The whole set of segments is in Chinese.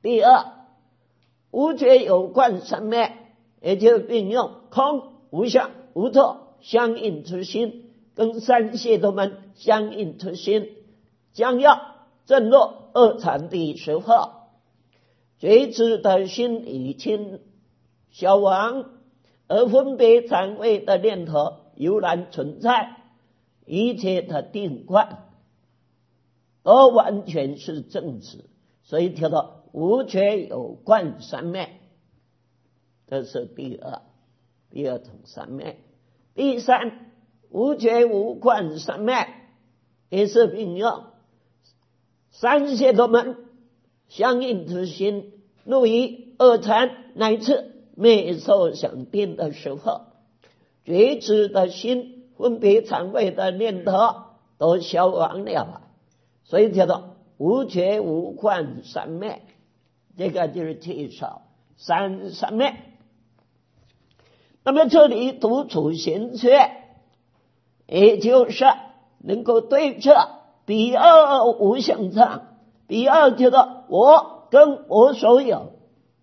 第二，无觉有观三昧，也就是运用空、无相、无特相应之心，跟三界都门相应之心，将要正落二禅的时候，觉知的心已经消亡，而分别禅位的念头悠然存在，一切的定观都完全是正直，所以叫做无觉有观三昧，这是第二种三昧。第三，无觉无观三昧，也是运用三界都门相应之心，入于二禅乃至灭受想定的时候，觉知的心分别禅位的念头都消亡了，所以叫做无觉无观三昧。这个就是介绍三昧。那么这里独处闲觉，也就是能够对这彼二无相常，彼二觉得我跟我所有，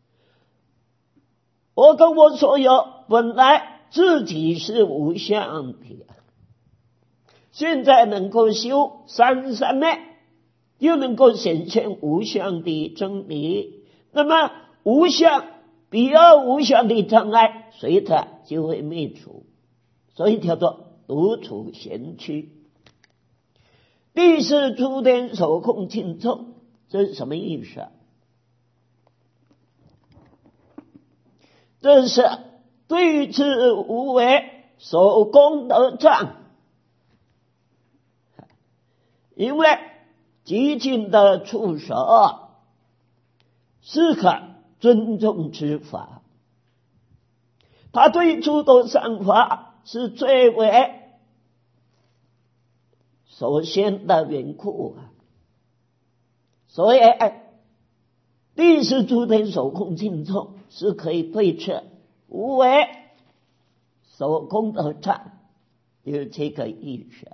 我跟我所有本来自己是无相的，现在能够修三昧，又能够显现无相的真理，那么无相彼二无相的障碍随着就会灭除，所以叫做独处闲居。第四，诸天守空轻重，这是什么意思啊？这是对治无为，守功德障。因为极尽的触手是可尊重之法，他对诸多善法是最为首先的缘故啊，所以第四诸天守空轻重是可以对治无为守功德障，有这个意思。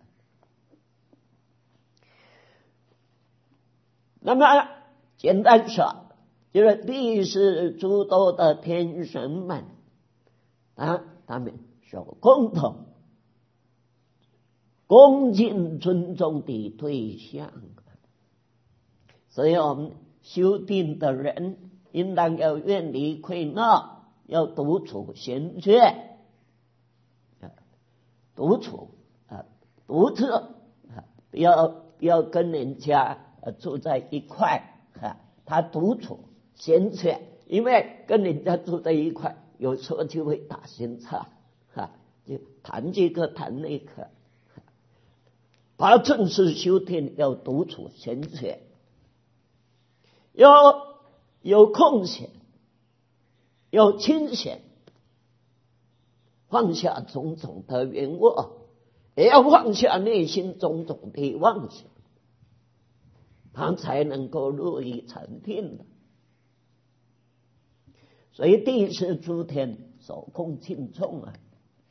那么简单说，就是第四诸多的天神们他们守共同恭敬尊重的对象，所以我们修定的人应当要远离亏闹，要独处闲觉，独处独特，不要跟人家住在一块，他独处闲觉，因为跟人家住在一块，有时候就会打闲岔，就谈这个谈那个。他正式修定要独处闲觉，要有空闲，有清闲，放下种种的缘我，也要放下内心种种的妄想，他才能够入于禅定的。所以第四诸天守空轻重啊，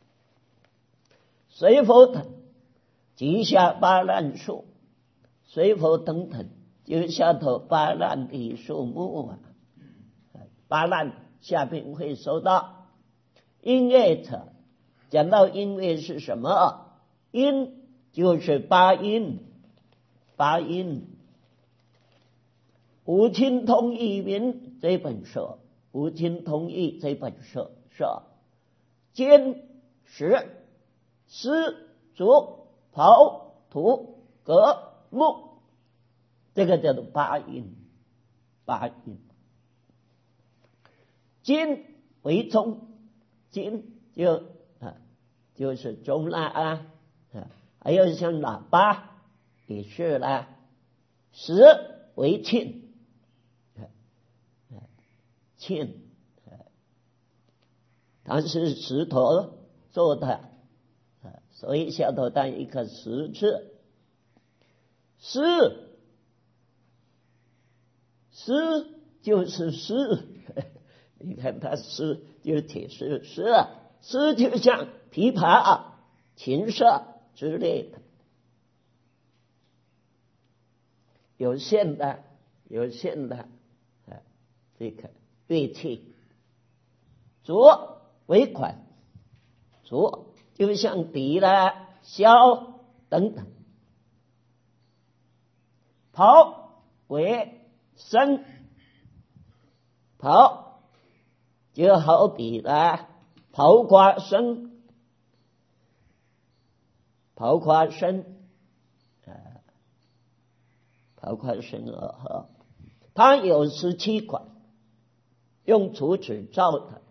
随佛等即下八难树，随佛等等就下头八难的树木啊，八难下面会说到音乐者，讲到音乐是什么？音就是八音，八音。吴清通义云这本书，吴清通义这本书说，坚实丝竹刨土革木，这个叫做八音，八音。金为中，金就是中啦还有像喇叭也是啦。石为磬，磬它是石头做的，所以下头带一个石字。丝就是丝，你看它丝就是铁丝，丝就像琵琶、琴瑟之类的，有线的， 这个乐器，左为款，左就像笛啦、箫等等，刨为声，刨就好比啦刨瓜声，刨瓜声，刨瓜声它有17款，用竹子造的。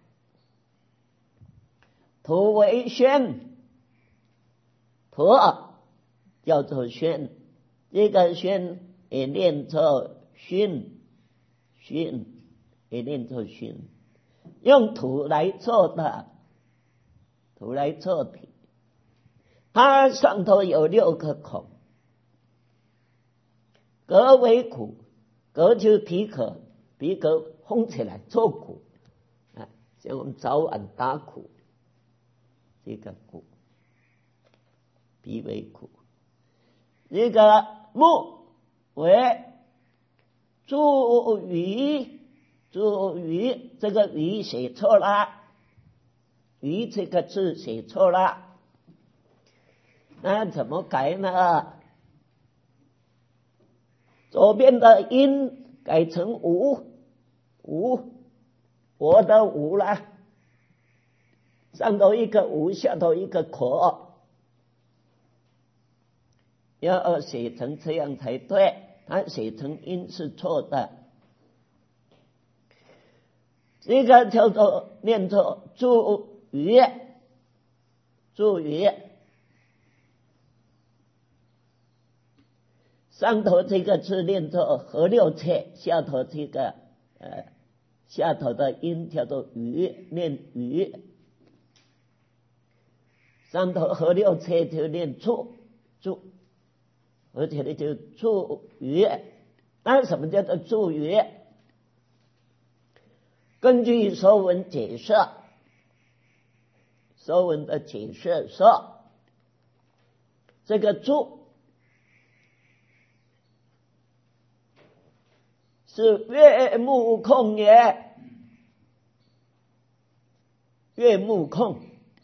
土为箫，土叫做箫，这个箫也念作巽，巽也念作巽，用土来做的，土来做的，它上头有6个孔，革为鼓，革就是皮革，皮革烘起来做鼓，像我们早晚打鼓，这个鼓，皮为鼓。这个木为茱萸，茱萸这个萸写错了，萸这个字写错了，那怎么改呢？左边的音改成吾，吾，我的吾啦，上头一个吾，下头一个可，要写成这样才对，它写成音是错的。这个叫做念作茱萸，茱萸，上头这个字念作合六切，下头这个下头的音叫做鱼，念鱼，上头合六切就念处，处，而且呢就茱萸。那什么叫做茱萸？根据《说文》解释，《说文》的解释说，这个茱是月目控也，月目控，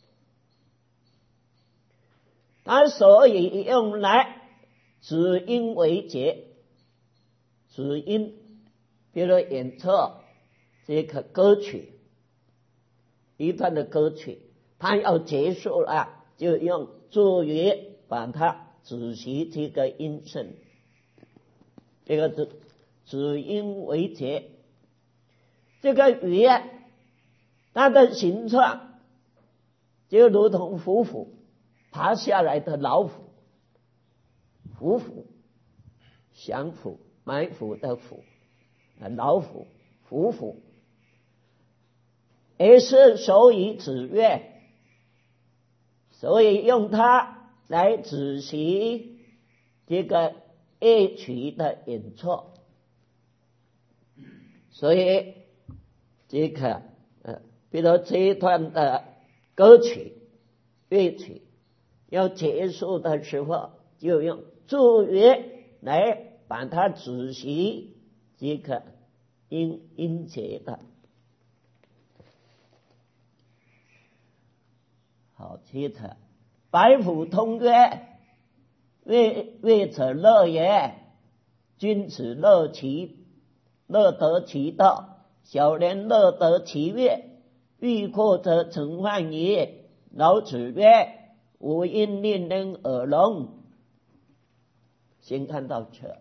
它所以用来指音为节，指音，比如演奏这个歌曲，一段的歌曲，它要结束了，就用茱萸把它指习这个音声，这个是指音为节。这个萸它的形状就如同虎虎爬下来的老虎，虎虎，降虎埋伏的虎，老虎，虎虎，也是手以指乐，所以用它来指习这个乐曲的演奏。所以这个比如这一段的歌曲乐曲要结束的时候，就用茱萸来把它指习这个音节的。好，接着白虎通曰：乐者乐也，君子乐得其道，小人乐得其乐，欲扩则成患也。老子曰：吾因令人耳聋。先看到这，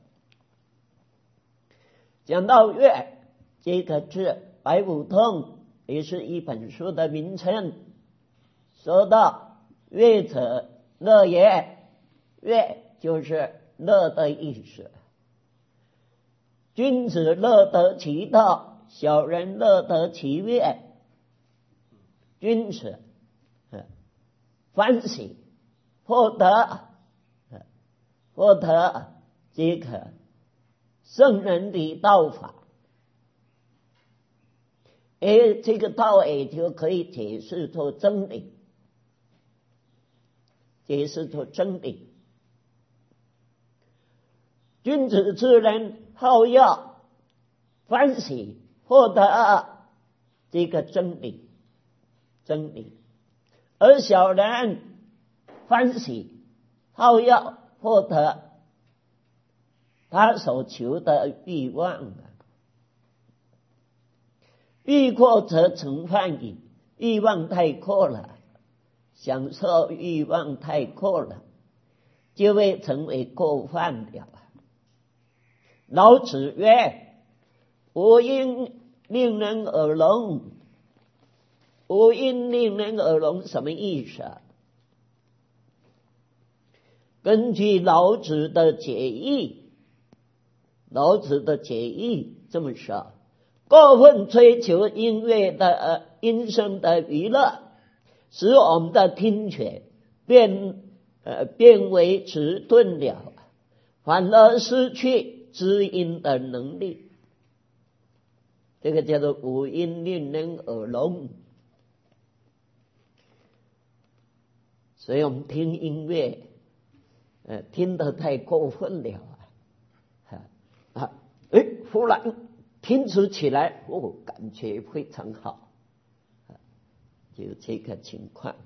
讲到乐这个字，白虎通也是一本书的名称。说到乐者乐也，乐就是乐的意思。君子乐得其道，小人乐得其乐。君子欢喜获得这个圣人的道法，这个道也就可以解释出真理，解释出真理。君子之人好乐，欢喜获得这个真理，而小人欢喜好要获得他所求的欲望，欲扩则成幻矣。欲望太扩了，享受欲望太扩了，就会成为过犯了。老子曰：无因令人耳聋。无因令人耳聋什么意思啊？根据老子的解义，这么说：过分追求音乐的音声的娱乐，使我们的听觉变为迟钝了，反而失去知音的能力。这个叫做无因令人耳聋。所以我们听音乐听得太过分了忽然听起来感觉非常好，就这个情况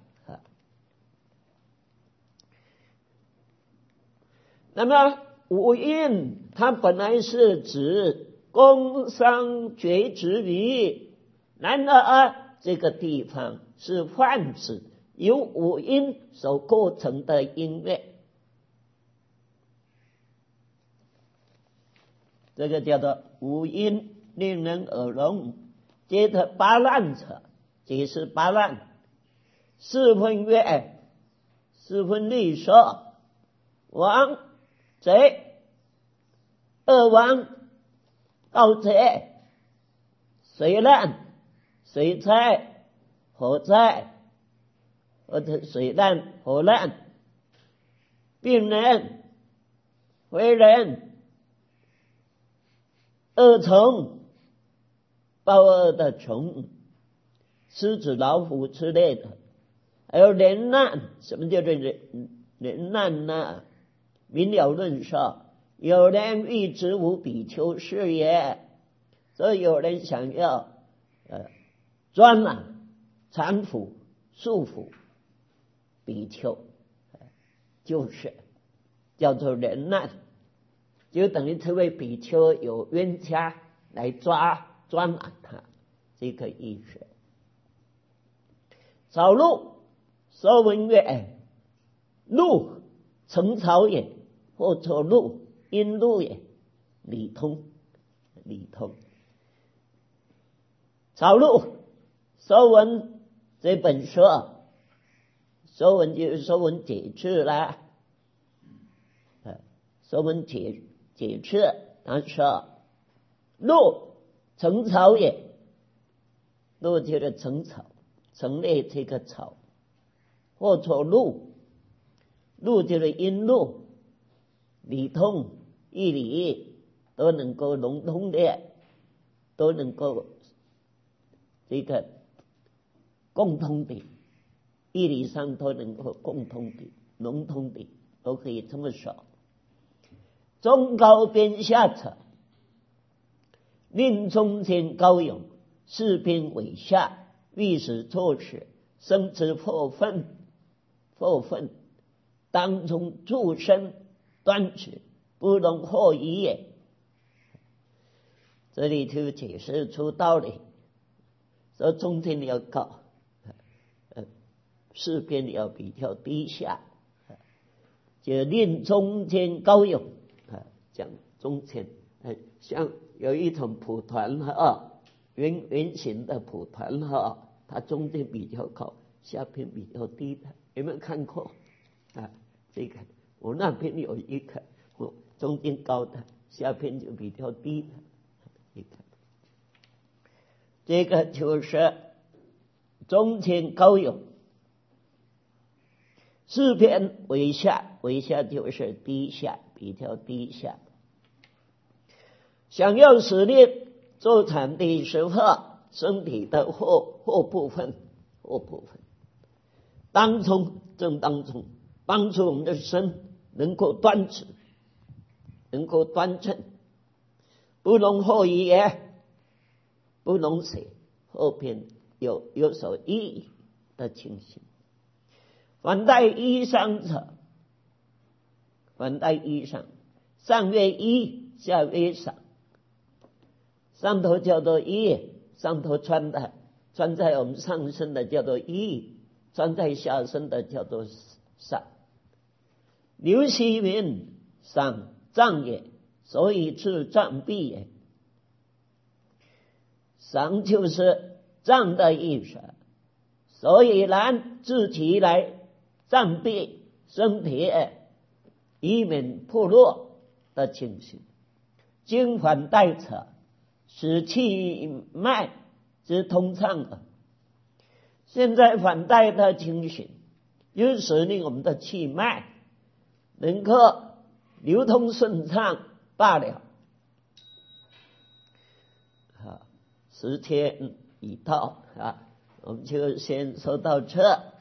那么五音它本来是指工商角徵羽，然而这个地方是泛指由五音所构成的音乐，这个叫做五音令人耳聋。接着八难者，解释八难。四分乐，四分律说：王贼、二王、盗贼、水难、水灾、火灾，或者水难、火难、病人、非人、恶虫、暴恶的虫、狮子、老虎之类的，还有人难。什么叫做人难呢？明了论说：有人欲执无比丘是也，所以有人想要专搀扶束缚比丘，就是叫做人难，就等于这位比丘有冤家来专揽他，这个意思。草鹿，说文曰：鹿成草也，或作鹿，因鹿也，理通。草鹿，说文这本书，说文就是说文解字啦。说文解字，他说：鹿成草也，鹿就是成草，成类这个草，或作鹿，鹿就是因鹿，理通义理都能够融通的，都能够这个共通的，义理上都能够共通的、融通的，都可以这么说。中高边下者，令中间高勇，四边尾下，欲使作使，生之破分，当中助身端直，不容惑疑也。这里就解释出道理，说中间要高，四边要比较低下，就令中间高勇，讲中间，像有一种蒲团圆形的蒲团它中间比较高，下边比较低的，有没有看过这个我那边有一个中间高的，下边就比较低的，这个就是中间高勇，四边尾下，尾下就是低下，比较低下。想要使力做产地时候，身体的后部分，正当中，帮助我们的身能够端直，能够端正，不容惑疑也。 不能写后边有所意义的情形。反带衣裳者，反带衣裳，上曰衣，下曰裳。上头叫做衣，上头穿在我们上身的叫做衣，穿在下身的叫做裳。刘希云：裳，帐也，所以是帐蔽也。裳就是帐的意思，所以然自己来暂避身体，以免破落的情形。经反带者，使气脉之通畅的。现在反带的情形，就是使令我们的气脉能够流通顺畅罢了。时间已到我们就先说到这。